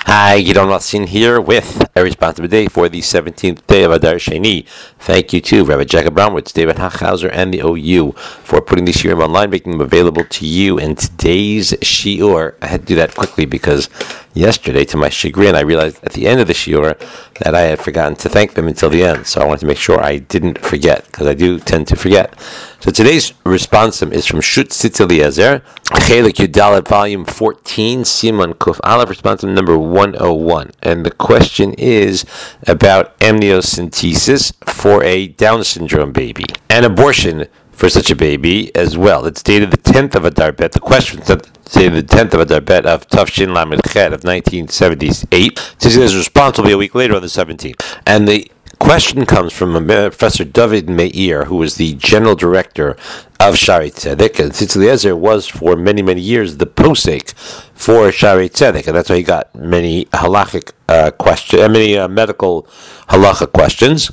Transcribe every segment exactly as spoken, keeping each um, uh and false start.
Hi, Gidon Lassin here with a responsible day for the seventeenth day of Adar Sheni. Thank you to Rabbi Jacob Bromwitz, David Hachhauser, and the O U for putting these shiurim online, making them available to you. And today's shiur, I had to do that quickly because yesterday, to my chagrin, I realized at the end of the shiur that I had forgotten to thank them until the end. So I wanted to make sure I didn't forget, because I do tend to forget. So today's responsum is from Shut Tzitz Eliezer, Chelik Yudalet, volume fourteen, Siman Kuf Aleph, responsum number one oh one. And the question is about amniocentesis for a Down syndrome baby and abortion for such a baby as well. It's dated the tenth of Adar Bet. The question is dated the tenth of Adar Bet of Tafshin Lamed Chet of nineteen seventy-eight. His response will be a week later on the seventeenth. And the question comes from Professor David Meir, who was the general director of Shaarei Tzedek, and Tzitz Eliezer was for many, many years the posek for Shaarei Tzedek, and that's why he got many halachic uh, questions, uh, many uh, medical halacha questions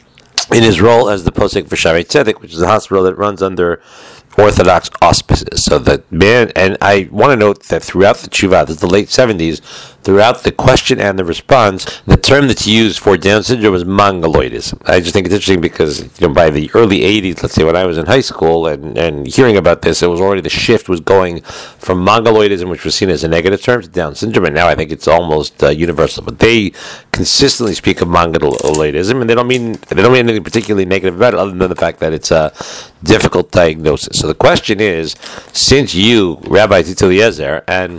in his role as the posek for Shaarei Tzedek, which is a hospital that runs under Orthodox auspices. So that man, and I want to note that throughout the tshuva, this is the late seventies, throughout the question and the response, the term that's used for Down syndrome is mongoloidism. I just think it's interesting because, you know, by the early eighties, let's say when I was in high school and, and hearing about this, it was already the shift was going from mongoloidism, which was seen as a negative term, to Down syndrome, and now I think it's almost uh, universal. But they consistently speak of mongoloidism, and they don't mean they don't mean anything particularly negative about it, other than the fact that it's a difficult diagnosis. So the question is, since you, Rabbi Tzitz Eliezer, and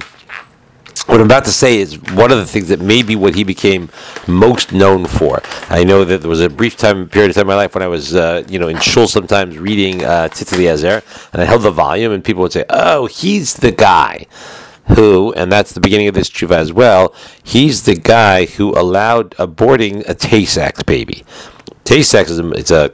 what I'm about to say is one of the things that may be what he became most known for. I know that there was a brief time period of time in my life when I was, uh, you know, in shul sometimes reading uh, Tzitz Eliezer, and I held the volume, and people would say, "Oh, he's the guy who," and that's the beginning of this tshuva as well. He's the guy who allowed aborting a Tay-Sachs baby. Tay-Sachs is a, it's a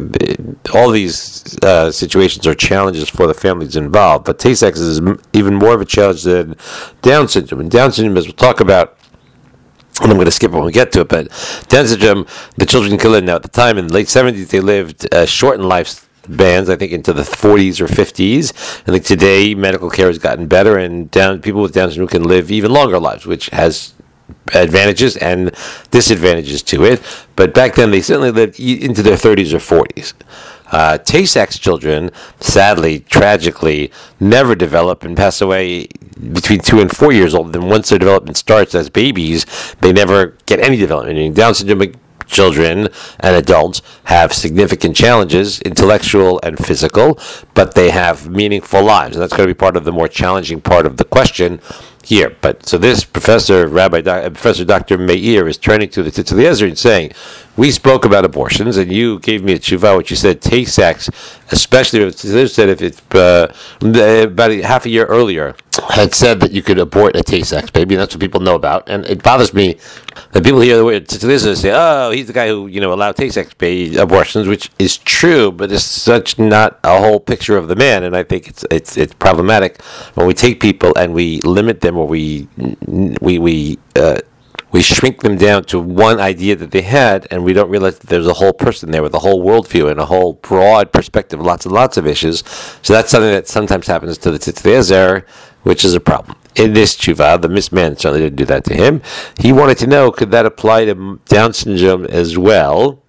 all these uh, situations are challenges for the families involved, but Tay-Sachs is even more of a challenge than Down syndrome. And Down syndrome, as we'll talk about, and I'm going to skip when we get to it, but Down syndrome, the children kill it. Now, at the time, in the late seventies, they lived uh, shortened lifespans, I think, into the forties or fifties. I think today, medical care has gotten better, and down people with Down syndrome can live even longer lives, which has advantages and disadvantages to it. But back then, they certainly lived into their thirties or forties. Uh, Tay-Sachs children, sadly, tragically, never develop and pass away between two and four years old. Then once their development starts as babies, they never get any development. And Down syndrome children and adults have significant challenges, intellectual and physical, but they have meaningful lives. And that's going to be part of the more challenging part of the question here. But so this professor, Rabbi, uh, Professor Doctor Meir, is turning to the Tzitz Eliezer and saying, we spoke about abortions, and you gave me a tshuva, which you said Tay-Sachs, especially if it said if it's uh, about a half a year earlier, had said that you could abort a Tay-Sachs baby, and that's what people know about. And it bothers me that people hear the word Tzitz Eliezer say, "Oh, he's the guy who, you know, allowed Tay-Sachs baby abortions," which is true, but it's such not a whole picture of the man. And I think it's it's it's problematic when we take people and we limit them, or we we we. Uh, We shrink them down to one idea that they had, and we don't realize that there's a whole person there with a whole worldview and a whole broad perspective, lots and lots of issues. So that's something that sometimes happens to the Tzitz Eliezer, which is a problem. In this tshuva, the misman certainly didn't do that to him. He wanted to know, could that apply to Down syndrome as well?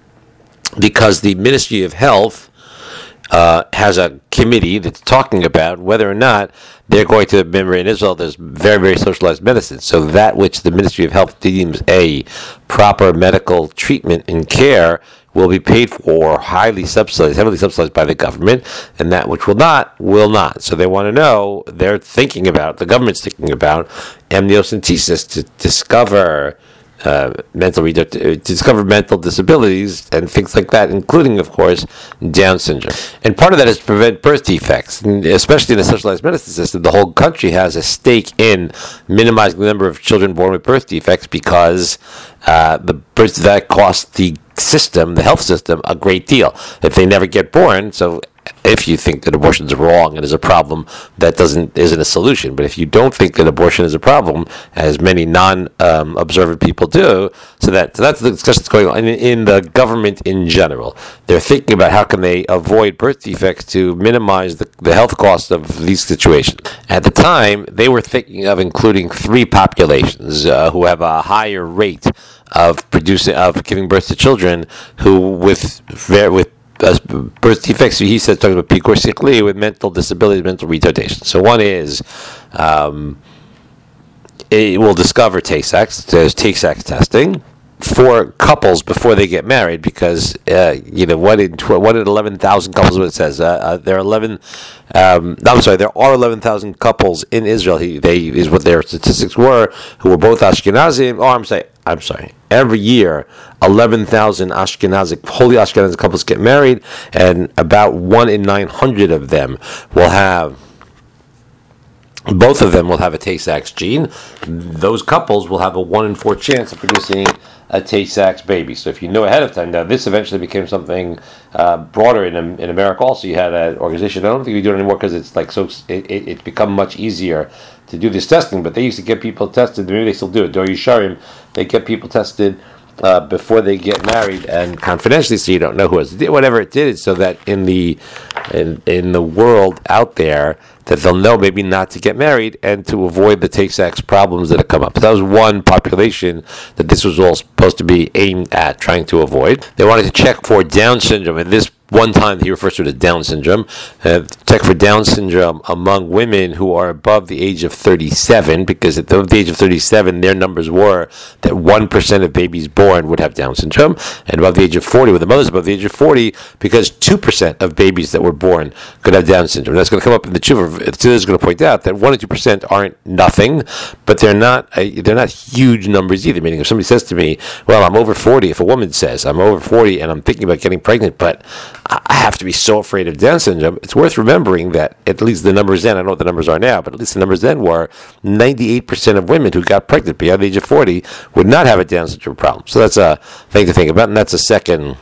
Because the Ministry of Health Uh, has a committee that's talking about whether or not they're going to, remember in Israel there's very, very socialized medicine, so that which the Ministry of Health deems a proper medical treatment and care will be paid for, highly subsidized, heavily subsidized by the government, and that which will not, will not. So they want to know, they're thinking about, the government's thinking about amniocentesis to discover Uh, mental redu- uh, discover mental disabilities and things like that, including, of course, Down syndrome. And part of that is to prevent birth defects, and especially in the socialized medicine system. The whole country has a stake in minimizing the number of children born with birth defects, because uh, the birth that costs the system, the health system, a great deal if they never get born. So if you think that abortion is wrong and is a problem, that doesn't isn't a solution. But if you don't think that abortion is a problem, as many non-observant um, people do, so that so that's the discussion that's going on in, in the government in general. They're thinking about how can they avoid birth defects to minimize the, the health costs of these situations. At the time, they were thinking of including three populations uh, who have a higher rate of producing of giving birth to children who with with uh, birth defects. He said talking about pigur sikhli with mental disabilities, mental retardation. So one is um, it will discover Tay-Sachs. There's Tay-Sachs testing for couples before they get married, because uh, you know one in tw- one in eleven thousand couples. What it says, uh, uh, there are eleven. Um, no, I'm sorry, there are eleven thousand couples in Israel. He, they is what their statistics were, who were both Ashkenazim. Oh, I'm sorry, I'm sorry. Every year, eleven thousand Ashkenazic, holy Ashkenazic couples get married, and about one in nine hundred of them will have. Both of them will have a Tay-Sachs gene. Those couples will have a one in four chance of producing a Tay-Sachs baby. So if you know ahead of time, now this eventually became something uh, broader in in America. Also, you had an organization. I don't think we do it anymore because it's like so. It, it, it's become much easier to do this testing. But they used to get people tested. Maybe they still do it. Dor Yesharim, they get people tested uh, before they get married and confidentially, so you don't know who has did whatever it did, so that in the in in the world out there, that they'll know maybe not to get married and to avoid the Tay-Sachs problems that have come up. So that was one population that this was all supposed to be aimed at, trying to avoid. They wanted to check for Down syndrome, and this one time he refers to it as Down syndrome. Uh, check for Down syndrome among women who are above the age of thirty-seven, because at the age of thirty-seven, their numbers were that one percent of babies born would have Down syndrome, and above the age of forty, with the mothers above the age of forty, because two percent of babies that were born could have Down syndrome. That's going to come up in the tshuva. The tshuva is going to point out that one or two percent aren't nothing, but they're not uh, they're not huge numbers either. Meaning, if somebody says to me, "Well, I'm over forty," if a woman says, "I'm over forty and I'm thinking about getting pregnant, but I have to be so afraid of Down syndrome," it's worth remembering that at least the numbers then, I don't know what the numbers are now, but at least the numbers then were ninety-eight percent of women who got pregnant beyond the age of forty would not have a Down syndrome problem. So that's a thing to think about, and that's a second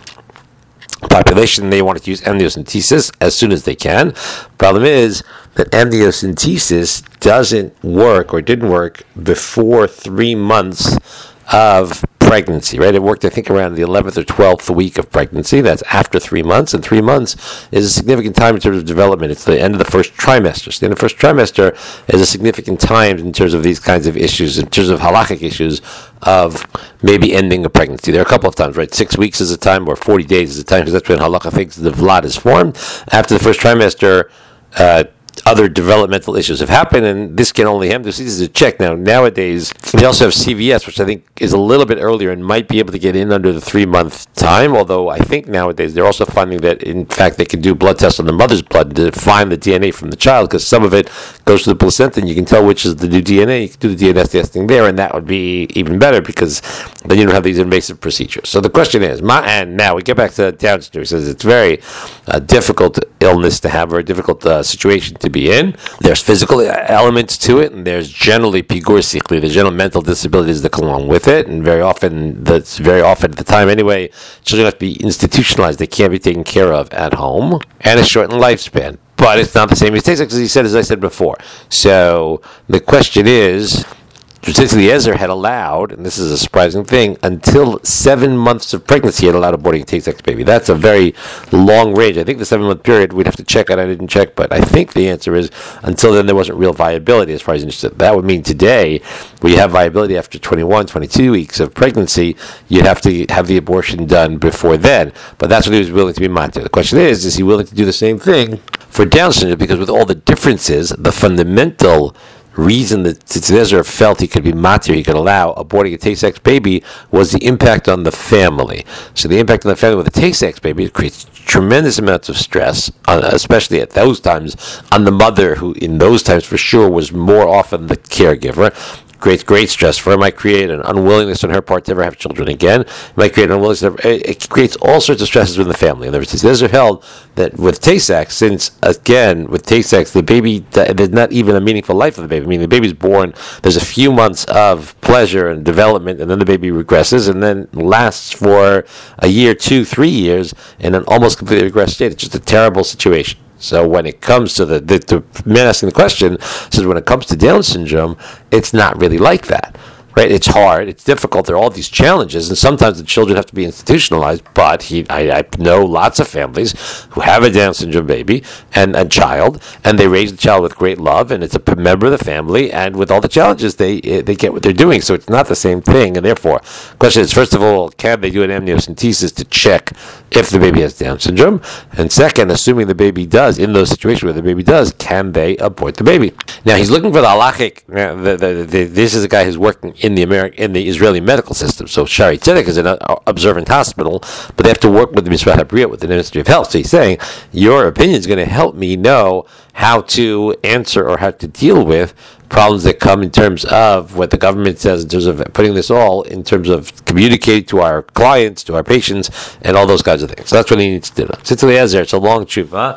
population. They wanted to use amniocentesis as soon as they can. Problem is that amniocentesis doesn't work or didn't work before three months of pregnancy, right? It worked, I think, around the eleventh or twelfth week of pregnancy. That's after three months, and three months is a significant time in terms of development. It's the end of the first trimester. So the end of the first trimester is a significant time in terms of these kinds of issues, in terms of halachic issues of maybe ending a pregnancy. There are a couple of times, right? Six weeks is a time, or forty days is a time, because that's when halakha thinks the vlad is formed. After the first trimester, uh, other developmental issues have happened, and this can only happen. This is a check now. Nowadays, we also have C V S, which I think is a little bit earlier and might be able to get in under the three-month time, although I think nowadays they're also finding that, in fact, they can do blood tests on the mother's blood to find the D N A from the child, because some of it goes to the placenta, and you can tell which is the new D N A. You can do the D N A testing there, and that would be even better, because then you don't have these invasive procedures. So the question is, my, and now we get back to Down syndrome. He says it's very uh, difficult illness to have, very difficult uh, situation to be in. There's physical elements to it, and there's generally pigur sikhli, the general mental disabilities that come along with it, and very often, that's very often at the time anyway, children have to be institutionalized. They can't be taken care of at home, and a shortened lifespan. But it's not the same as Tay-Sachs, as he said, as I said before. So the question is, since Eliezer had allowed, and this is a surprising thing, until seven months of pregnancy, he had allowed aborting a Tay-Sachs baby. That's a very long range. I think the seven-month period, we'd have to check it. I didn't check, but I think the answer is, until then, there wasn't real viability as far as interested. That would mean today, we have viability after twenty-one, twenty-two weeks of pregnancy. You'd have to have the abortion done before then. But that's what he was willing to be monitored. The question is, is he willing to do the same thing for Down syndrome? Because with all the differences, the fundamental reason that Eliezer felt he could be matir, he could allow aborting a Tay-Sachs baby, was the impact on the family. So the impact on the family with a Tay-Sachs baby, it creates tremendous amounts of stress, on, especially at those times, on the mother, who in those times for sure was more often the caregiver. creates great stress for her. It might create an unwillingness on her part to ever have children again. It might create an unwillingness. To ever, it, it creates all sorts of stresses within the family. And there's are held that with Tay-Sachs, since again with Tay-Sachs, the baby there's not even a meaningful life of the baby. I mean, the baby's born. There's a few months of pleasure and development, and then the baby regresses, and then lasts for a year, two, three years, in an almost completely regressed state. It's just a terrible situation. So when it comes to the, the, the man asking the question says when it comes to Down syndrome, it's not really like that. Right? It's hard. It's difficult. There are all these challenges, and sometimes the children have to be institutionalized. But he, I, I know lots of families who have a Down syndrome baby and a child, and they raise the child with great love, and it's a member of the family. And with all the challenges, they they get what they're doing. So it's not the same thing. And therefore, the question is: first of all, can they do an amniocentesis to check if the baby has Down syndrome? And second, assuming the baby does, in those situations where the baby does, can they abort the baby? Now he's looking for the halachic. Uh, the, the, the, this is a guy who's working in the American, in the Israeli medical system. So Shari Tzedek is an uh, observant hospital, but they have to work with the Misrat HaBriyah, with the Ministry of Health. So he's saying, your opinion is going to help me know how to answer or how to deal with problems that come in terms of what the government says, in terms of putting this all, in terms of communicating to our clients, to our patients, and all those kinds of things. So that's what he needs to do. Tzitz Eliezer, it's a long tshuva.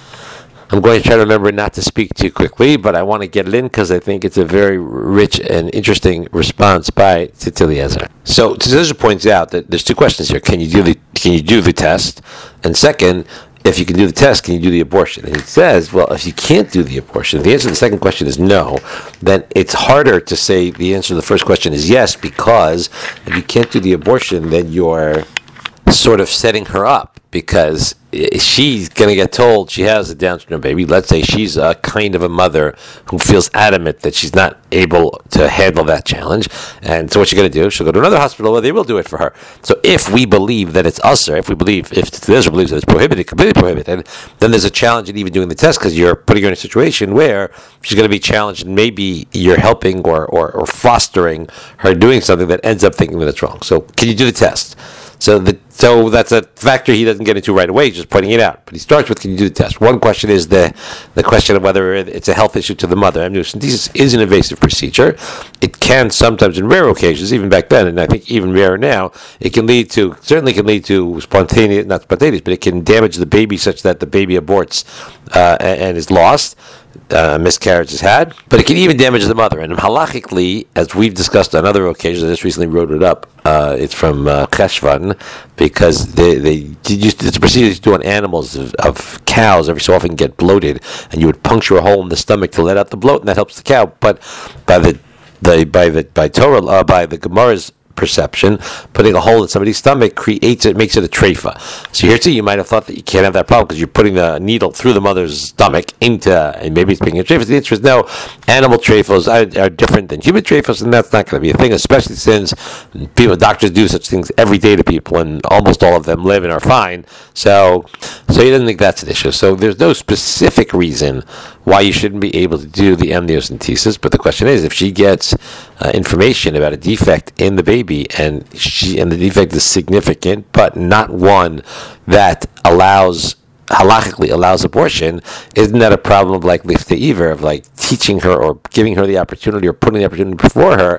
I'm going to try to remember not to speak too quickly, but I want to get it in because I think it's a very rich and interesting response by Tzitz Eliezer. So Tzitz Eliezer points out that there's two questions here: Can you do the Can you do the test? And second, if you can do the test, can you do the abortion? And he says, well, if you can't do the abortion, if the answer to the second question is no, then it's harder to say the answer to the first question is yes, because if you can't do the abortion, then you're sort of setting her up, because she's going to get told she has a Down syndrome baby. Let's say she's a kind of a mother who feels adamant that she's not able to handle that challenge. And so what's she going to do? She'll go to another hospital where they will do it for her. So if we believe that it's usher, if we believe, if Israel believes that it's prohibited, completely prohibited, then there's a challenge in even doing the test, because you're putting her in a situation where she's going to be challenged, and maybe you're helping or, or, or fostering her doing something that ends up thinking that it's wrong. So can you do the test? So the so that's a factor he doesn't get into right away, just pointing it out. But he starts with, can you do the test? One question is the the question of whether it's a health issue to the mother. Amniocentesis is an invasive procedure. It can sometimes, in rare occasions, even back then, and I think even rarer now, it can lead to, certainly can lead to spontaneous, not spontaneous, but it can damage the baby such that the baby aborts uh, and, and is lost. Uh, miscarriage is had, but it can even damage the mother. And halachically, as we've discussed on other occasions, I just recently wrote it up. Uh, it's from uh, Cheshvan, because they they used to, it's a procedure to do on animals of, of cows. Every so often get bloated, and you would puncture a hole in the stomach to let out the bloat, and that helps the cow. But by the, the by the by Torah uh, by the Gemara's perception, putting a hole in somebody's stomach creates it, makes it a treifa. So here too, you might have thought that you can't have that problem because you're putting the needle through the mother's stomach into, and maybe it's making a treifa. The answer is no. Animal treifas are, are different than human treifas, and that's not going to be a thing, especially since people, doctors do such things every day to people, and almost all of them live and are fine. So, so he doesn't think that's an issue. So there's no specific reason why you shouldn't be able to do the amniocentesis. But the question is, if she gets uh, information about a defect in the baby, and she and the defect is significant, but not one that allows, halachically allows abortion, isn't that a problem of like liftei iver, of like teaching her or giving her the opportunity or putting the opportunity before her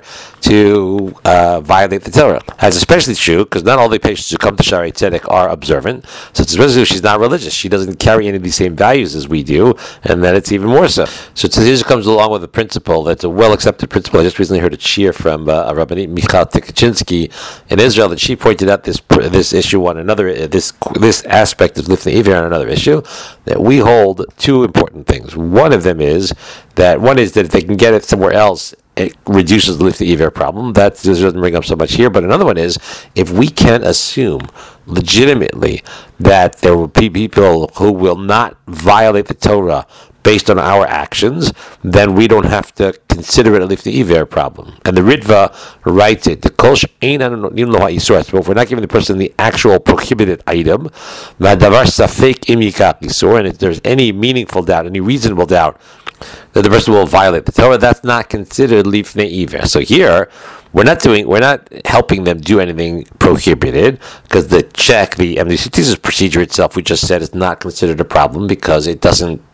to uh, violate the Torah? That's especially true because not all the patients who come to Shari Tzedek are observant. So it's especially if she's not religious. She doesn't carry any of these same values as we do, and then it's even more so. So this comes along with a principle that's a well-accepted principle. I just recently heard a cheer from uh, a Rabbanit Michal Tikachinsky in Israel, that she pointed out this this issue on another, this this aspect of liftei iver on another issue, that we hold two important things. One of them is that one is that if they can get it somewhere else, it reduces the liftei iver problem. That doesn't bring up so much here. But another one is, if we can assume legitimately that there will be people who will not violate the Torah based on our actions, then we don't have to consider it a liftei iver problem. And the Ritva writes it, the kol she'ein anu notnin lo ha'isur, if we're not giving the person the actual prohibited item, v'hadavar safek im yikach isur, and if there's any meaningful doubt, any reasonable doubt that the person will violate the Torah, that's not considered liftei iver. So here, we're not doing, we're not helping them do anything prohibited, because the check, the amniocentesis procedure itself, we just said, is not considered a problem because it doesn't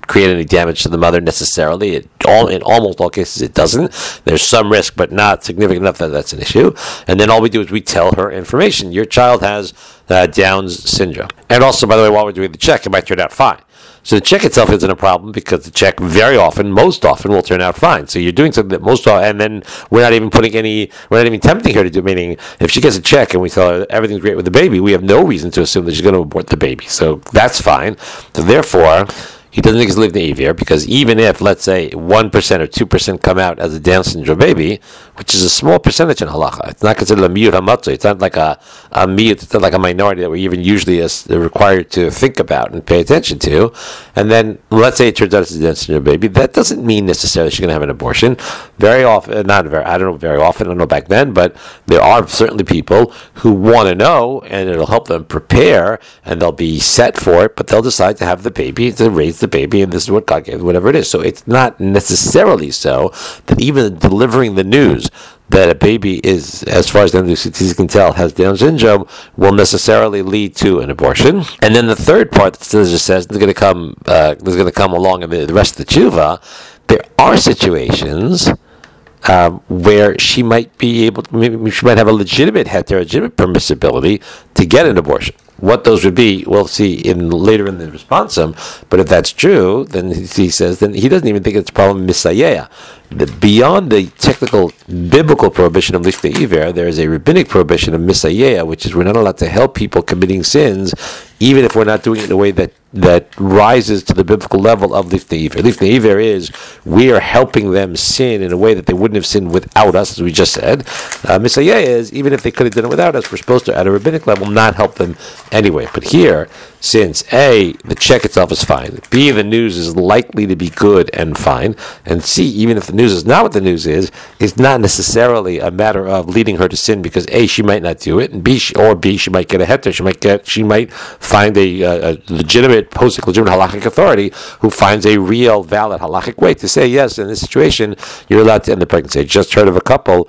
create any damage to the mother necessarily. It, all, in almost all cases, it doesn't. There's some risk, but not significant enough that that's an issue. And then all we do is we tell her information. Your child has uh, Down's syndrome. And also, by the way, while we're doing the check, it might turn out fine. So the check itself isn't a problem because the check very often, most often, will turn out fine. So you're doing something that most often, and then we're not even putting any, we're not even tempting her to do, meaning if she gets a check and we tell her everything's great with the baby, we have no reason to assume that she's going to abort the baby. So that's fine. So therefore, he doesn't think he's living the Avir because even if, let's say, one percent or two percent come out as a Down syndrome baby, which is a small percentage in halacha, it's not considered a miyut hamatzu. It's not like a, a miyut, it's not like a minority that we're even usually as, required to think about and pay attention to. And then, let's say it turns out it's a Down syndrome baby, that doesn't mean necessarily she's going to have an abortion. Very often, not very, I don't know very often, I don't know back then, but there are certainly people who want to know, and it'll help them prepare, and they'll be set for it, but they'll decide to have the baby, to raise the baby, and this is what God gave, whatever it is. So it's not necessarily so that even delivering the news that a baby is, as far as the C T C can tell, has Down syndrome, will necessarily lead to an abortion. And then the third part that still just says, there's going to come, uh, there's going to come along in the, the rest of the tshuva. There are situations Um, where she might be able to, maybe she might have a legitimate heter, legitimate permissibility to get an abortion. What those would be, we'll see in later in the responsum. But if that's true, then he says, then he doesn't even think it's a problem misayea. Beyond the technical biblical prohibition of lifnei iver, there is a rabbinic prohibition of misayea, which is we're not allowed to help people committing sins, even if we're not doing it in a way that, that rises to the biblical level of lifnei iver. Lifnei iver is we are helping them sin in a way that they wouldn't have sinned without us, as we just said. Uh, misayea is even if they could have done it without us, we're supposed to, at a rabbinic level, not help them anyway. But here, since A, the check itself is fine, B, the news is likely to be good and fine, and C, even if the news is not what the news is, it's not necessarily a matter of leading her to sin because A, she might not do it, and B, she, or B, she might get a heter, she might get, she might find a, a, a legitimate, post-legitimate halachic authority who finds a real, valid halachic way to say, yes, in this situation, you're allowed to end the pregnancy. I just heard of a couple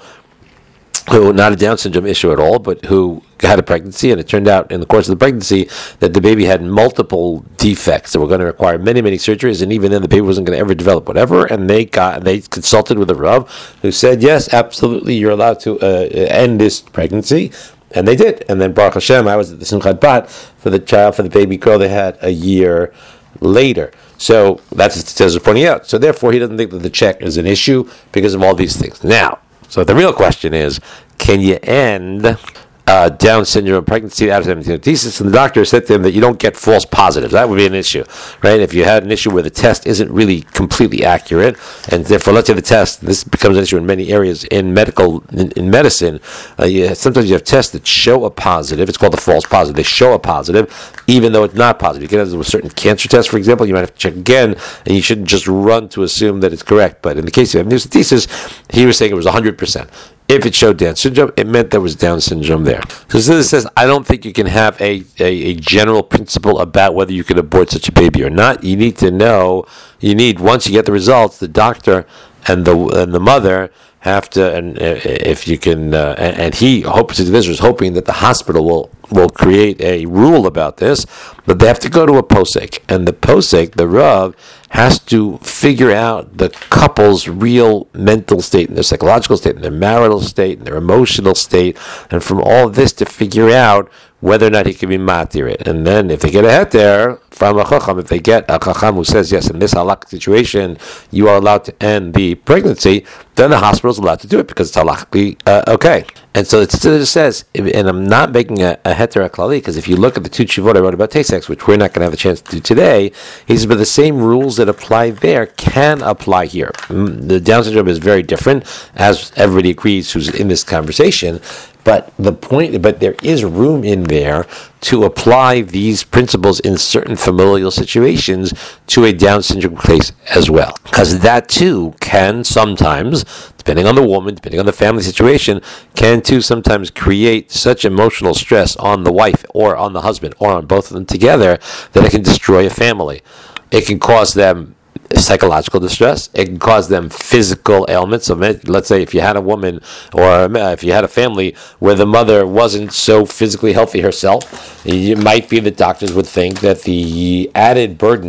who, not a Down syndrome issue at all, but who had a pregnancy, and it turned out in the course of the pregnancy that the baby had multiple defects that were going to require many, many surgeries, and even then the baby wasn't going to ever develop whatever, and they got, they consulted with a Rav who said, yes, absolutely, you're allowed to uh, end this pregnancy, and they did. And then Baruch Hashem, I was at the Simchat Bat for the child, for the baby girl they had a year later. So that's what Tez is pointing out. So therefore, he doesn't think that the check is an issue because of all these things. Now, so the real question is, can you end uh, Down syndrome pregnancy out of amniocentesis? And the doctor said to him that you don't get false positives. That would be an issue, right? If you had an issue where the test isn't really completely accurate, and therefore, let's say the test, this becomes an issue in many areas in medical, in, in medicine, uh, you, sometimes you have tests that show a positive. It's called a false positive. They show a positive, even though it's not positive. You get into a certain cancer test, for example, you might have to check again, and you shouldn't just run to assume that it's correct. But in the case of amniocentesis, he was saying it was one hundred percent. If it showed Down syndrome, it meant there was Down syndrome there. So this says, I don't think you can have a, a, a general principle about whether you can abort such a baby or not. You need to know, you need, once you get the results, the doctor and the and the mother have to, and uh, if you can, uh, and, and he hopes, this is hoping that the hospital will, will create a rule about this, but they have to go to a posek, and the posek, the Rav, has to figure out the couple's real mental state, and their psychological state, and their marital state, and their emotional state, and from all of this to figure out whether or not he can be matir it. And then if they get a heter from a chacham, if they get a chacham who says, yes, in this halakhic situation, you are allowed to end the pregnancy, then the hospital is allowed to do it because it's halakhically uh, okay. And so it still says, and I'm not making a, a heter aklali, because if you look at the two tshuvot I wrote about Tay-Sachs, which we're not going to have a chance to do today, he says, but the same rules that apply there can apply here. The Down syndrome is very different, as everybody agrees who's in this conversation. But the point, but there is room in there to apply these principles in certain familial situations to a Down syndrome case as well. Because that too can sometimes, depending on the woman, depending on the family situation, can too sometimes create such emotional stress on the wife or on the husband or on both of them together that it can destroy a family. It can cause them psychological distress. It can cause them physical ailments. So let's say if you had a woman or if you had a family where the mother wasn't so physically healthy herself, it might be that doctors would think that the added burden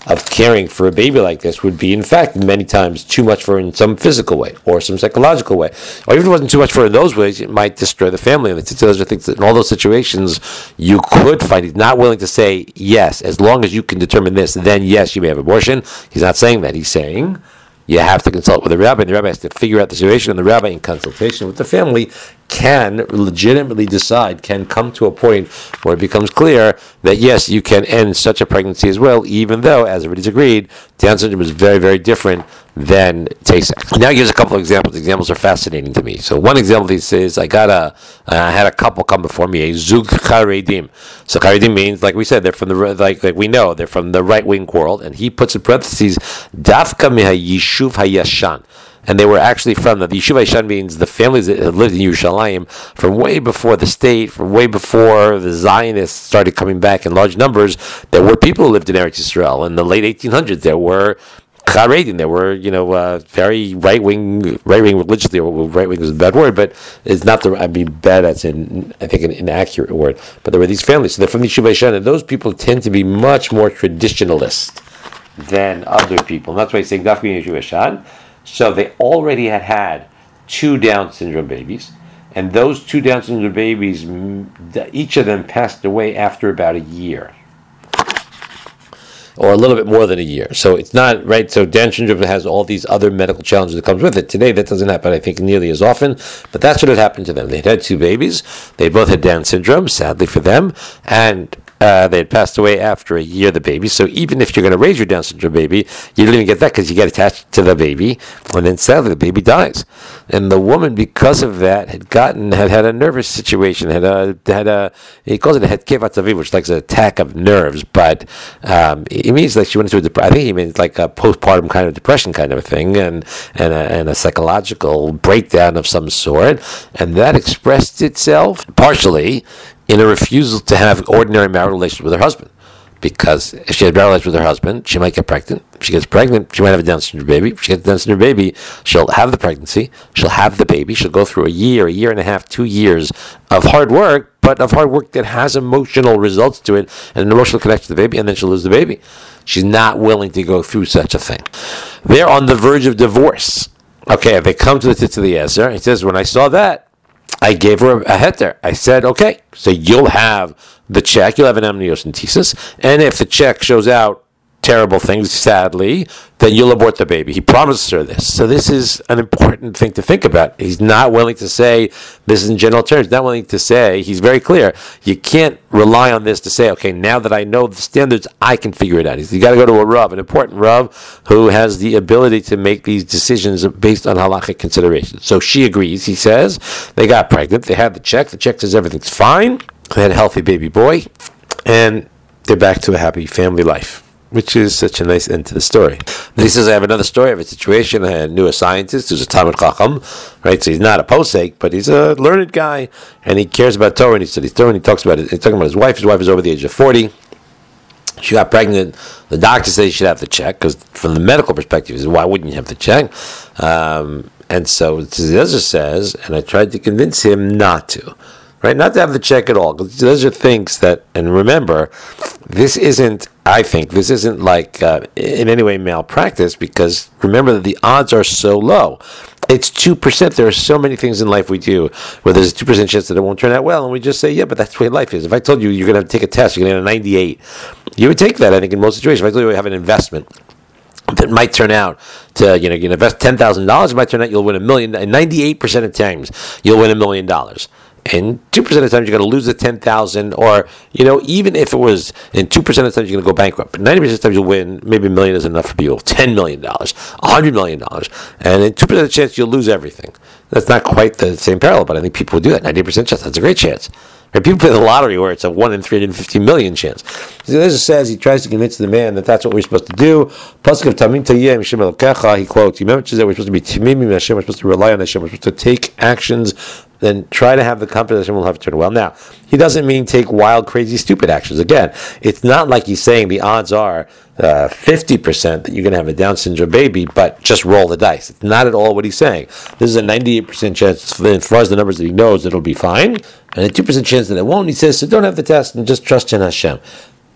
of caring for a baby like this would be, in fact, many times too much for her in some physical way or some psychological way. Or even if it wasn't too much for her in those ways, it might destroy the family. And those are things that in all those situations, you could find he's not willing to say, yes, as long as you can determine this, then yes, you may have abortion. He's not saying that. He's saying you have to consult with the rabbi, and the rabbi has to figure out the situation, and the rabbi, in consultation with the family, can legitimately decide, can come to a point where it becomes clear that yes, you can end such a pregnancy as well, even though, as everybody's agreed, Down syndrome is very, very different than Tay-Sachs. Now here's a couple of examples. The examples are fascinating to me. So one example he says, I got a, I had a couple come before me, a Zug Charedim. So Charedim means, like we said, they're from the, like, like we know, they're from the right-wing world, and he puts in parentheses, Dafka miha Yishuv hayashan. And they were actually from the, the Yishuv Hayashan means the families that lived in Yerushalayim from way before the state, from way before the Zionists started coming back in large numbers. There were people who lived in Eretz Yisrael in the late eighteen hundreds. There were Charedim. There were, you know, uh, very right wing, right wing religiously. Right wing is a bad word, but it's not the. I mean, bad as in I think an inaccurate word. But there were these families. So they're from the Yishuv Hayashan, and those people tend to be much more traditionalist than other people. And that's why he's saying Dafka Yishuv Hayashan. So they already had had two Down syndrome babies, and those two Down syndrome babies, each of them passed away after about a year, or a little bit more than a year. So it's not, right, so Down syndrome has all these other medical challenges that comes with it. Today that doesn't happen, I think, nearly as often, but that's what had happened to them. They had had two babies, they both had Down syndrome, sadly for them, and Uh, they had passed away after a year, the baby. So even if you're going to raise your Down syndrome baby, you don't even get that because you get attached to the baby, and then sadly the baby dies. And the woman, because of that, had gotten had had a nervous situation. Had a had a he calls it a hetkev atzavi, which is like an attack of nerves, but um, it means like she went into a dep- I think he means like a postpartum kind of depression kind of a thing, and and a, and a psychological breakdown of some sort, and that expressed itself partially in a refusal to have ordinary marital relations with her husband. Because if she had marital relations with her husband, she might get pregnant. If she gets pregnant, she might have a Down syndrome baby. If she gets a Down syndrome baby, she'll have the pregnancy, she'll have the baby, she'll go through a year, a year and a half, two years of hard work, but of hard work that has emotional results to it, and an emotional connection to the baby, and then she'll lose the baby. She's not willing to go through such a thing. They're on the verge of divorce. Okay, they come to the Tzitz Eliezer. He says, when I saw that, I gave her a heter. I said, okay, so you'll have the check, you'll have an amniocentesis, and if the check shows out terrible things, sadly, then you'll abort the baby. He promises her this. So this is an important thing to think about. He's not willing to say this in general terms. He's not willing to say, he's very clear, you can't rely on this to say, okay, now that I know the standards, I can figure it out. He's, you got to go to a Rav, an important Rav, who has the ability to make these decisions based on halachic considerations. So she agrees. He says, they got pregnant, they had the check, the check says everything's fine, they had a healthy baby boy, and they're back to a happy family life, which is such a nice end to the story. Then he says, I have another story of a situation. I knew a scientist who's a Talmid Chacham, right? So he's not a posek, but he's a learned guy, and he cares about Torah, and he studies Torah, and he talks about it. He's talking about his wife. His wife is over the age of forty. She got pregnant. The doctor says she should have the check, because from the medical perspective, he says, why wouldn't you have the check? Um, and so Eliezer says, and I tried to convince him not to. Right, not to have the check at all. Eliezer thinks that, and remember, this isn't, I think, this isn't like uh, in any way malpractice, because remember that the odds are so low. It's two percent. There are so many things in life we do where there's a two percent chance that it won't turn out well, and we just say, yeah, but that's the way life is. If I told you you're going to take a test, you're going to get a ninety-eight, you would take that, I think, in most situations. If I told you you have an investment that might turn out to, you know, you invest ten thousand dollars, it might turn out you'll win a million, and ninety-eight percent of times you'll win a million dollars. And two percent of the times you're going to lose the ten thousand, or, you know, even if it was in two percent of the times you're going to go bankrupt, but ninety percent of the times you'll win, maybe a million is enough for people, ten million dollars, one hundred million dollars, and in two percent of the chance you'll lose everything. That's not quite the same parallel, but I think people would do that. ninety percent chance, that's a great chance. Right? People play the lottery where it's a one in three hundred fifty million chance. So this says, he tries to convince the man that that's what we're supposed to do. Pasuk of Tamim Tayeh Mishem Elokecha, he quotes, he mentions that we're supposed to be Timimim Hashem, we're supposed to rely on Hashem, we're supposed to take actions, then try to have the confidence Hashem will have to turn well. Now, he doesn't mean take wild, crazy, stupid actions. Again, it's not like he's saying the odds are uh, fifty percent that you're going to have a Down syndrome baby, but just roll the dice. It's not at all what he's saying. This is a ninety-eight percent chance, as far as the numbers that he knows, it'll be fine, and a two percent chance that it won't. He says, so don't have the test and just trust in Hashem.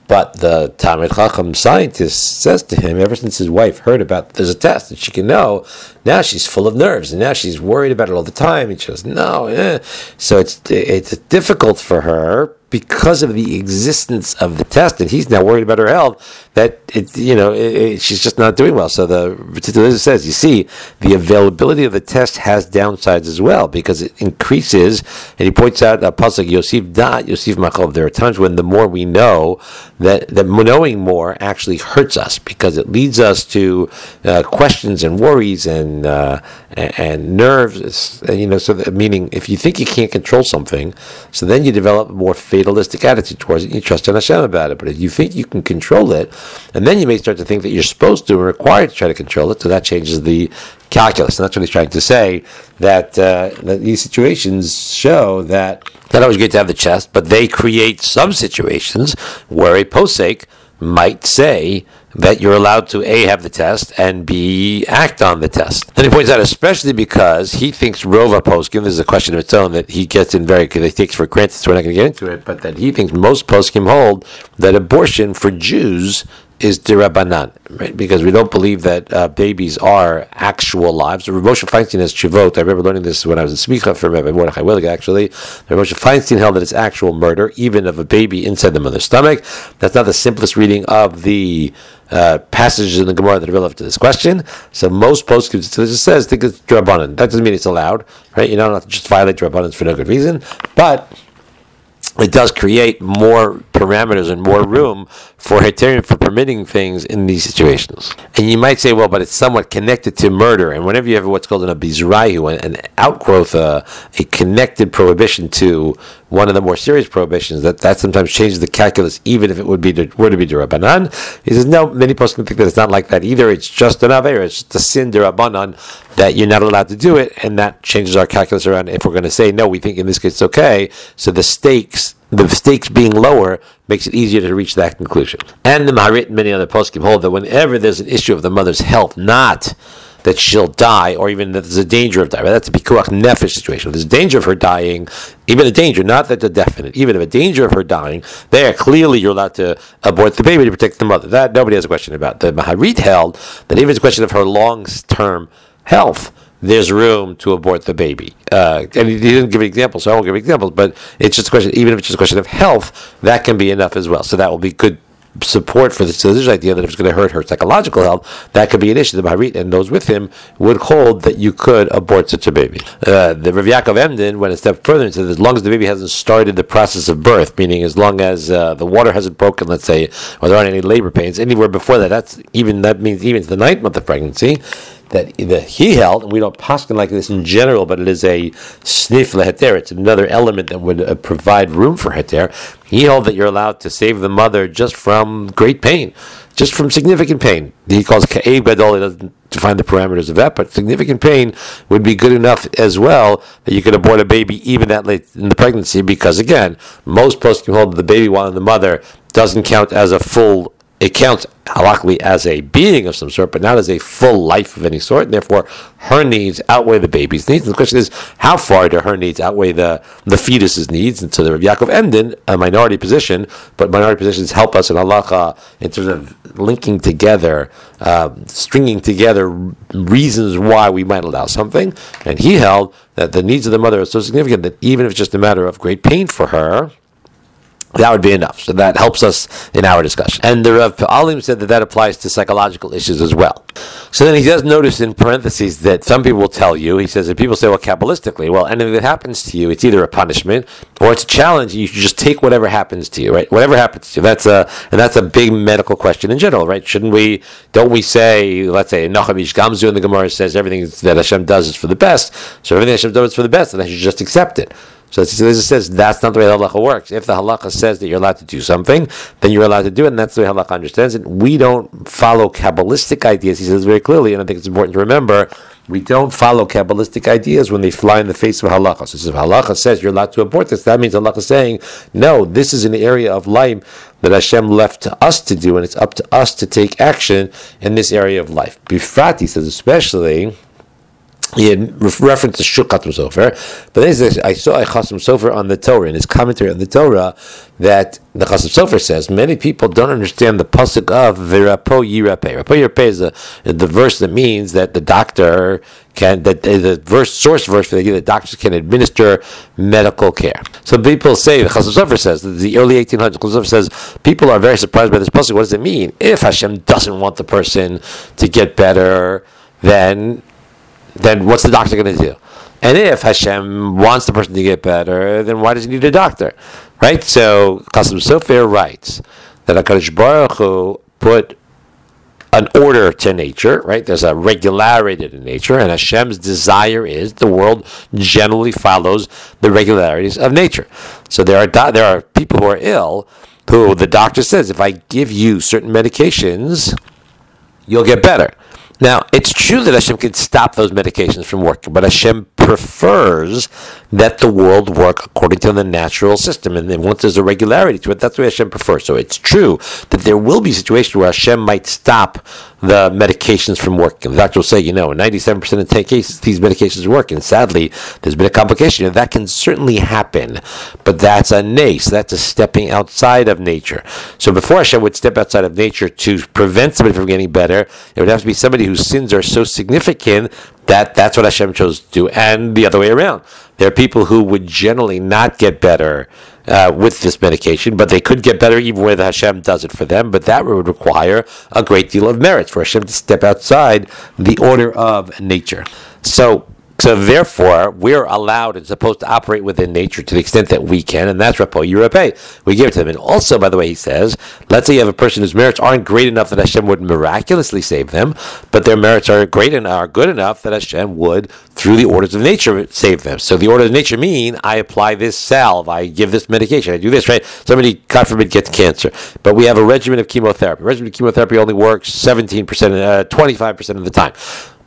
But the Talmid Chacham scientist says to him, ever since his wife heard about there's a test that she can know, now she's full of nerves, and now she's worried about it all the time, and she goes, no, eh. So it's it's difficult for her because of the existence of the test, and he's now worried about her health, that it, you know, it, it, she's just not doing well. So the Ritzitzur says, you see, the availability of the test has downsides as well, because it increases, and he points out a pasuk, Yosef Dat, Yosef Machov. There are times when the more we know, that, that knowing more actually hurts us, because it leads us to uh, questions and worries and uh, and, and nerves. It's, you know, so that, meaning if you think you can't control something, so then you develop more fatalistic attitude towards it. You trust in Hashem about it. But if you think you can control it, and then you may start to think that you're supposed to and required to try to control it, so that changes the calculus. And that's what he's trying to say, that, uh, that these situations show that it's not always great to have the test, but they create some situations where a posek might say that you're allowed to A, have the test, and B, act on the test. And he points out, especially because he thinks Rova poskim, this is a question of its own that he gets in very, because he takes for granted, so we're not going to get into it, but that he thinks most poskim hold that abortion for Jews is derabanan, right? Because we don't believe that uh, babies are actual lives. Rav Moshe Feinstein has Chivot. I remember learning this when I was in Smicha for Rabbi Mordechai Willig, actually. Rav Moshe Feinstein held that it's actual murder, even of a baby inside the mother's stomach. That's not the simplest reading of the uh, passages in the Gemara that are relevant to this question. So most poskim, it says, think it's derabanan. That doesn't mean it's allowed, right? You don't have to just violate derabanan for no good reason, but it does create more parameters and more room for heterim, for permitting things in these situations. And you might say, well, but it's somewhat connected to murder. And whenever you have what's called an abizrayu, an outgrowth, uh, a connected prohibition to one of the more serious prohibitions, that, that sometimes changes the calculus, even if it would be were to be derabanan. He says, no, many people think that it's not like that either. It's just an aver, it's just a sin derabanan, that you're not allowed to do it, and that changes our calculus around if we're going to say, no, we think in this case it's okay. So the stakes, the stakes being lower, makes it easier to reach that conclusion. And the Maharit and many other poskim hold that whenever there's an issue of the mother's health, not that she'll die, or even that there's a danger of dying, right? That's a pikuach nefesh situation. If there's a danger of her dying, even a danger, not that the definite, even if a danger of her dying, there clearly you're allowed to abort the baby to protect the mother. That nobody has a question about. The Maharit held that even it's a question of her long-term health, there's room to abort the baby. Uh, and he didn't give examples, so I won't give examples, but it's just a question, even if it's just a question of health, that can be enough as well. So that will be good support for this, so this idea that if it's going to hurt her psychological health, that could be an issue. The Maharit and those with him would hold that you could abort such a baby. Uh, the Rav Yaakov Emden went a step further and said, as long as the baby hasn't started the process of birth, meaning as long as uh, the water hasn't broken, let's say, or there aren't any labor pains, anywhere before that, that's even that means even to the ninth month of pregnancy, that the, he held, and we don't paskin like this in general, but it is a snif leheter. It's another element that would uh, provide room for heter. He held that you're allowed to save the mother just from great pain, just from significant pain. He calls ka'ev gadol. He doesn't define the parameters of that, but significant pain would be good enough as well that you could abort a baby even that late in the pregnancy, because again, most poskim hold that the baby while in the mother doesn't count as a full. It counts halachically as a being of some sort, but not as a full life of any sort, and therefore her needs outweigh the baby's needs. And the question is, how far do her needs outweigh the, the fetus's needs? And so the Rav Yaakov Emden, a minority position, but minority positions help us in halacha in terms of linking together, uh, stringing together reasons why we might allow something. And he held that the needs of the mother are so significant that even if it's just a matter of great pain for her, that would be enough. So that helps us in our discussion. And the Rav Alim said that that applies to psychological issues as well. So then he does notice in parentheses that some people will tell you, he says, if people say, well, Kabbalistically, well, anything that happens to you, it's either a punishment or it's a challenge. You should just take whatever happens to you, right? Whatever happens to you. That's a, and that's a big medical question in general, right? Shouldn't we, don't we say, let's say, Nachum Ish Gamzu in the Gemara says everything that Hashem does is for the best. So everything Hashem does is for the best, and I should just accept it. So it says that's not the way the halacha works. If the halacha says that you're allowed to do something, then you're allowed to do it, and that's the way halacha understands it. We don't follow Kabbalistic ideas, he says very clearly, and I think it's important to remember, we don't follow Kabbalistic ideas when they fly in the face of halacha. So if halacha says you're allowed to abort this, that means halacha is saying, no, this is an area of life that Hashem left to us to do, and it's up to us to take action in this area of life. Bifrat, he says, especially he had re- referenced the Shuk Chatam Sofer, but then he says, I saw a Chatam Sofer on the Torah, in his commentary on the Torah, that the Chatam Sofer says, many people don't understand the pasuk of V'rapo Yirapeh. Rapo Yirapeh is the, the verse that means that the doctor can, that the verse, source verse for the that doctors can administer medical care. So people say, the Chatam Sofer says, the early eighteen hundreds, the Chatam Sofer says, people are very surprised by this pasuk. What does it mean? If Hashem doesn't want the person to get better, then then what's the doctor going to do? And if Hashem wants the person to get better, then why does he need a doctor? Right? So, Chatam Sofer writes that HaKadosh Baruch Hu put an order to nature, right? There's a regularity to nature, and Hashem's desire is the world generally follows the regularities of nature. So there are do- there are people who are ill who the doctor says, if I give you certain medications, you'll get better. Now, it's true that Hashem can stop those medications from working, but Hashem prefers that the world work according to the natural system, and then once there's a regularity to it, that's the way Hashem prefers. So it's true that there will be situations where Hashem might stop the medications from working. The doctor will say, you know, in ninety-seven percent of the cases, these medications work, and sadly, there's been a complication, and that can certainly happen, but that's a nace, that's a stepping outside of nature. So before Hashem would step outside of nature to prevent somebody from getting better, it would have to be somebody whose sins are so significant that that's what Hashem chose to do, and the other way around. There are people who would generally not get better uh, with this medication, but they could get better even when Hashem does it for them, but that would require a great deal of merit for Hashem to step outside the order of nature. So, So therefore, we're allowed and supposed to operate within nature to the extent that we can, and that's Rapo Yirapeh. We give it to them. And also, by the way, he says, let's say you have a person whose merits aren't great enough that Hashem would miraculously save them, but their merits are great and are good enough that Hashem would, through the orders of nature, save them. So the orders of nature mean, I apply this salve, I give this medication, I do this, right? Somebody, God forbid, gets cancer. But we have a regimen of chemotherapy. A regimen of chemotherapy only works seventeen percent, uh, twenty-five percent of the time.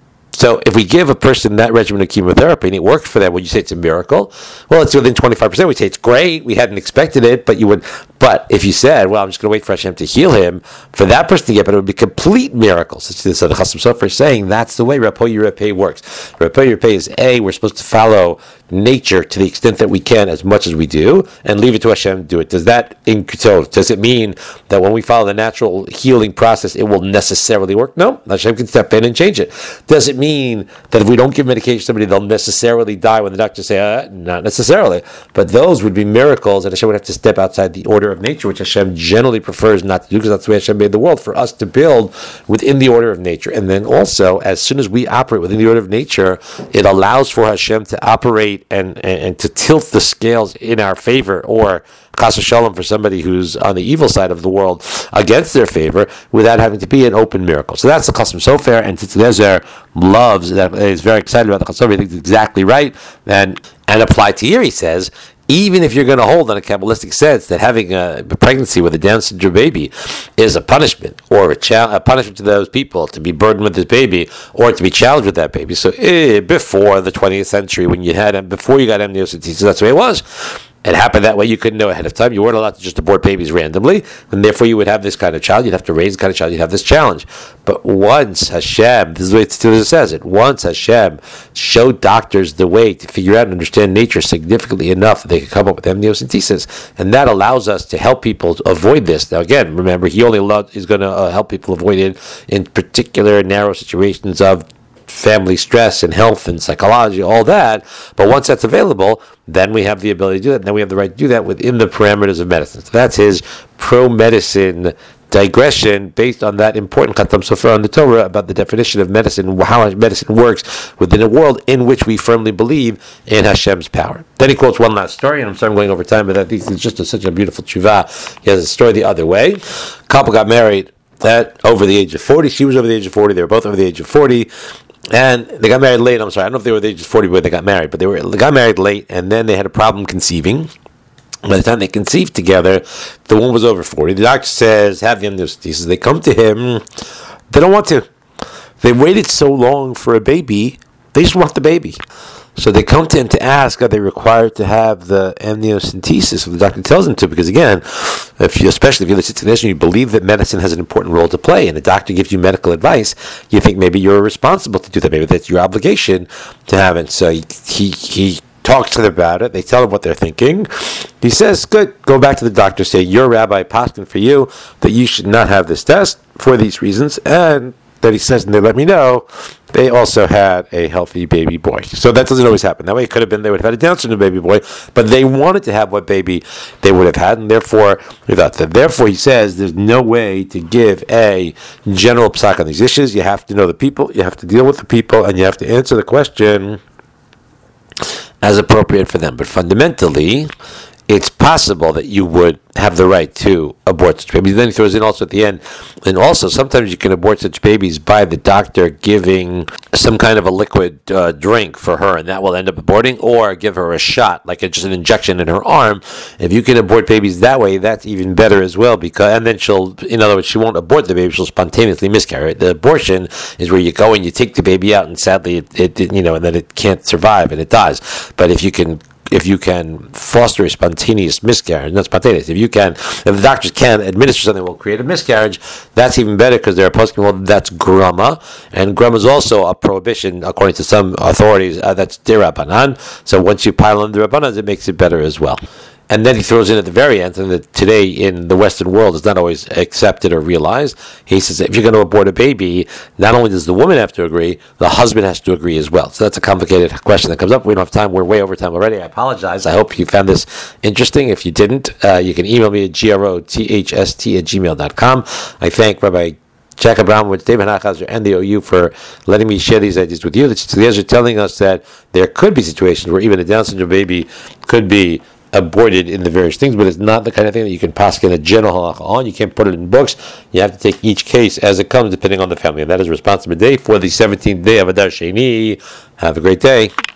So if we give a person that regimen of chemotherapy and it works for them, would you say it's a miracle? Well, it's within twenty-five percent. We say it's great. We hadn't expected it, but you would. But if you said, well, I'm just going to wait for Hashem to heal him, for that person to get better, it would be complete miracles. So the Chatam Sofer is saying that's the way Rapo Yirapeh works. Rapo Yirapeh is A, we're supposed to follow nature to the extent that we can as much as we do, and leave it to Hashem to do it. Does that, so does it mean that when we follow the natural healing process, it will necessarily work? No, Hashem can step in and change it. Does it mean that if we don't give medication to somebody, they'll necessarily die when the doctors say, uh, not necessarily, but those would be miracles, and Hashem would have to step outside the order of nature, which Hashem generally prefers not to do, because that's the way Hashem made the world, for us to build within the order of nature. And then also, as soon as we operate within the order of nature, it allows for Hashem to operate and, and, and to tilt the scales in our favor, or chas v'shalom for somebody who's on the evil side of the world against their favor, without having to be an open miracle. So that's the Chatam Sofer, and Tzitz Eliezer loves that, is very excited about the Chatam Sofer. He thinks it's exactly right, and and applied to here, he says, even if you're going to hold on a Kabbalistic sense that having a pregnancy with a Down syndrome baby is a punishment, or a, cha- a punishment to those people to be burdened with this baby, or to be challenged with that baby. So eh, before the twentieth century, when you had before you got amniocentesis, that's the way it was. It happened that way. You couldn't know ahead of time. You weren't allowed to just abort babies randomly, and therefore you would have this kind of child. You'd have to raise the kind of child. You'd have this challenge. But once Hashem, this is the way it says it, once Hashem showed doctors the way to figure out and understand nature significantly enough that they could come up with amniocentesis, and that allows us to help people to avoid this. Now again, remember, he only allowed, is going to uh, help people avoid it in particular narrow situations of family stress and health and psychology, all that. But once that's available, then we have the ability to do that. And then we have the right to do that within the parameters of medicine. So that's his pro-medicine digression based on that important Chatam Sofer on the Torah about the definition of medicine, how medicine works within a world in which we firmly believe in Hashem's power. Then he quotes one last story, and I'm sorry I'm going over time, but I think it's just a, such a beautiful tshuva. He has a story the other way. A couple got married at over the age of forty. She was over the age of forty. They were both over the age of forty. And they got married late. I'm sorry, I don't know if they were the age of forty when they got married, but they were they got married late, and then they had a problem conceiving. By the time they conceived together, the woman was over forty. The doctor says, have the amniocentesis. They come to him. They don't want to. They waited so long for a baby. They just want the baby. So they come to him to ask, are they required to have the amniocentesis if the doctor tells them to? Because again, if you, especially if you're the situation, you believe that medicine has an important role to play, and the doctor gives you medical advice, you think maybe you're responsible to do that. Maybe that's your obligation to have it. So he he, he talks to them about it. They tell him what they're thinking. He says, good, go back to the doctor, say, your rabbi paskin for you that you should not have this test for these reasons, and that he says, and they let me know, they also had a healthy baby boy. So that doesn't always happen. That way it could have been they would have had a Down syndrome baby boy, but they wanted to have what baby they would have had, and therefore, without that. Therefore, he says there's no way to give a general psak on these issues. You have to know the people, you have to deal with the people, and you have to answer the question as appropriate for them. But fundamentally, it's possible that you would have the right to abort such babies. Then he throws in also at the end, and also sometimes you can abort such babies by the doctor giving some kind of a liquid uh, drink for her, and that will end up aborting, or give her a shot, like a, just an injection in her arm. If you can abort babies that way, that's even better as well, because and then she'll, in other words, she won't abort the baby, she'll spontaneously miscarry. The abortion is where you go and you take the baby out, and sadly, it, it you know, and then it can't survive and it dies. But if you can If you can foster a spontaneous miscarriage, not spontaneous, if you can, if the doctors can administer something that will create a miscarriage, that's even better, because they're opposed to, well, that's grama, and grama is also a prohibition, according to some authorities, uh, that's derabanan. So once you pile on the rabbanan, it makes it better as well. And then he throws in at the very end, and that today in the Western world is not always accepted or realized. He says, if you're going to abort a baby, not only does the woman have to agree, the husband has to agree as well. So that's a complicated question that comes up. We don't have time. We're way over time already. I apologize. I hope you found this interesting. If you didn't, uh, you can email me at grothst at gmail dot com. I thank Rabbi Jacob Abramowitz, David Nachhauser, and the O U for letting me share these ideas with you. The Tzitzias are telling us that there could be situations where even a Down syndrome baby could be aborted in the various things, but it's not the kind of thing that you can pass in a general halacha on. You can't put it in books. You have to take each case as it comes, depending on the family. And that is responsibility for the seventeenth day of Adar Sheni. Have a great day.